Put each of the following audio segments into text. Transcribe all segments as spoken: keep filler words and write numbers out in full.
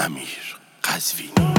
امیر قزوینی.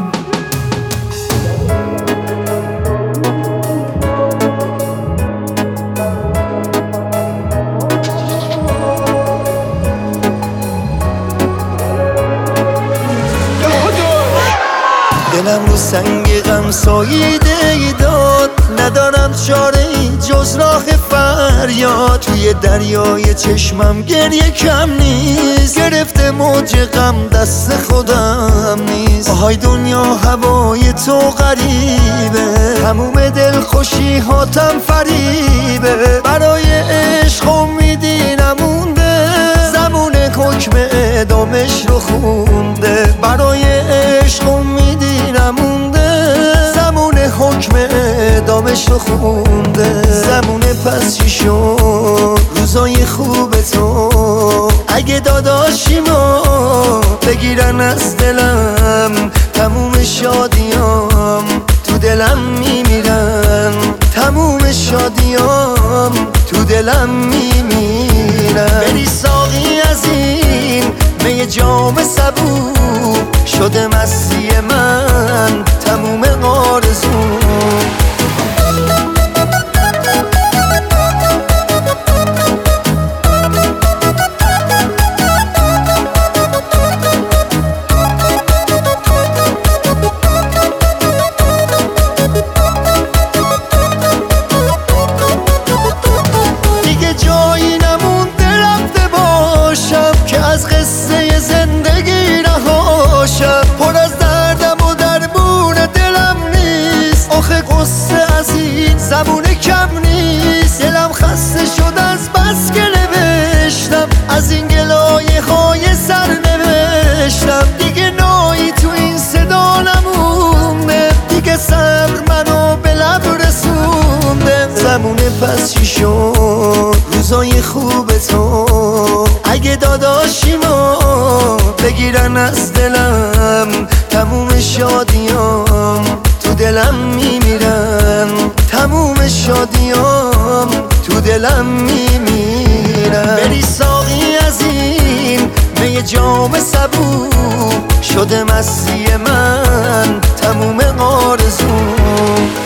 دلم رو سنگ غم ساییده ای داد، ندارم چاره ای جز راه فریاد. توی دریای چشمم گریه کم نیست، گرفته موج غم دست خودم نیست. آهای دنیا هوای تو غریبه، تموم دلخوشی هاتم فریبه. برای عشق امیدی نمونده، زمان حکم اعدامش رو خونده. برای عشق امیدی نمونده، زمان حکم اعدامش رو خونده. زمان پس چی شد روزای خوب تو؟ اگه داداشیمو بگیرن از دلم، تموم شادیام تو دلم میمیرن. تموم شادیام تو دلم میمیرن. بری ساقی از این می جام صبور، شده مستی من تموم آرزوم. دیگه جایی نمونده رفته باشم که از قصه زندگی رهاشم. پر از دردم و درمون دلم نیست، آخه قصه از این زبونه کم نیست. دلم خسته شد از بس که نوشتم، از این گلایه های سر نوشتم. دیگه نایی تو این صدا نمونده، دیگه صبر منو به لب رسونده. زمونه پس چی شد روزای خوب تو؟ اگه داداشیمو بگیرن از دلم، تموم شادیام تو دلم میمیرن. تموم شادیام تو دلم میمیرن. بری ساقی از این می جام صبور، شده مستی من تموم آرزوم.